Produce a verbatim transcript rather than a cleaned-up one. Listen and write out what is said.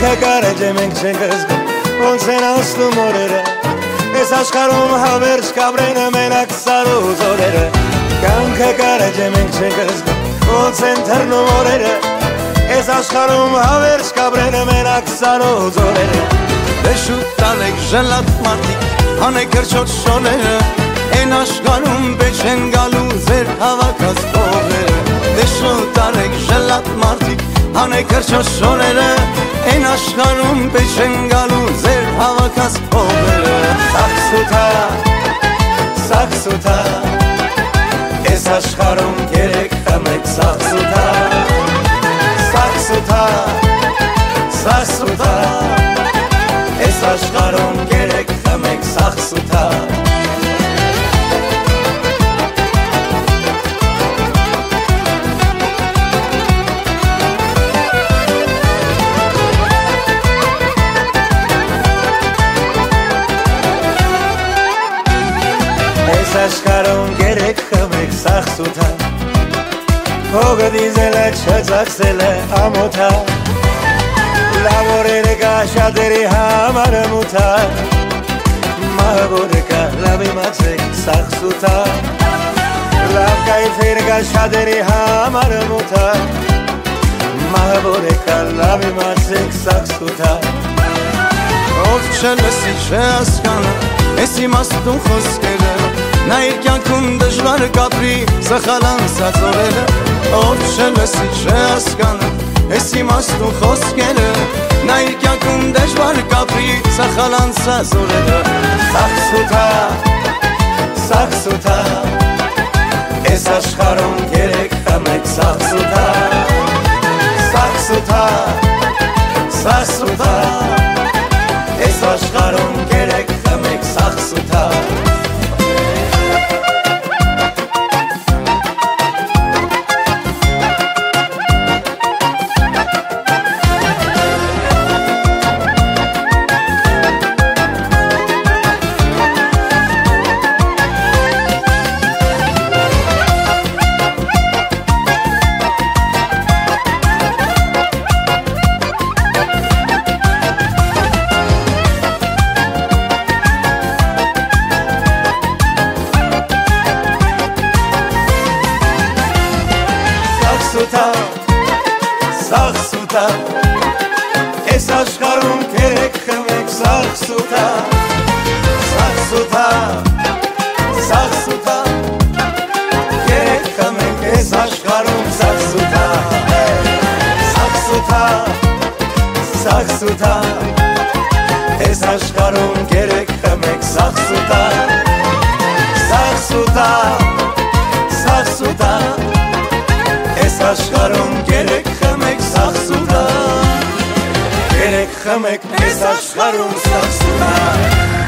Կյանքը կարեջե մենք չենք զգում, ոնց են անցնում օրերը, Ես աշխարհում հավերժ կաբրեն մենակ սարու զորերը, Կյանքը կարեջե մենք չենք զգում, ոնց են թռնում օրերը, Ես աշխարհում հավերժ կաբրեն մենակ սարու զորերը, Դե շուտ տանեք ժլատ մարդիկ, հանեք կրչոտ շորերը, Են աշխարհում պետք չեն գալու ձեր հավաքած փողերը, Դե շուտ տանեք ժլատ մարդիկ, հանեք կրչոտ շորերը, Են աշխարհում պետք չեն գալու ձեր հավաքած փողերը, Սախսութա, սախսութա, Ես աշխարհում երեք խմեք սախսութա, Սախսութա, սախսութա, Ես աշխարհում երեք խմեք սախսութա Ես աշխարհում երեք խմեք սախսութա Փողը դիզել է չծախսել է ամոթա Լավ օրերը կա շատերի համար մութա Մահվորը կա լավ իմացեք սախսութա Լավ կայֆեր կա շատերի համար մութա Մահվորը կա լավ իմացեք սախսութա Ով չլսի չհասկանա Ես իմաստուն խոսքերը Նա իր կյանքում դժվար կապրի Սխալ անցած օրերը Ով չլսի չհասկանա Ես իմաստուն խոսքերը Նա իր կյանքում դժվար կապրի Սխալ անցած օրերը Սախսութա, սախսութա Ես աշխարհում երեք խմեք սախսութա Սախսութա, սախսութա Ես աշխարհում երեք խմեք սախսութա Սախսութա, ես աշխարհում երեք խմեք սախսութա Սախսութա, սախսութա, երեք խմեք ես աշխարհում սախսութա Սախսութա, սախսութա, ես աշխարհում երեք խմեք սախսութա Սախսութա, սախսութա Ես աշխարհում երեք խմեք սախսութա Երեք խմեք ես աշխարհում սախսութա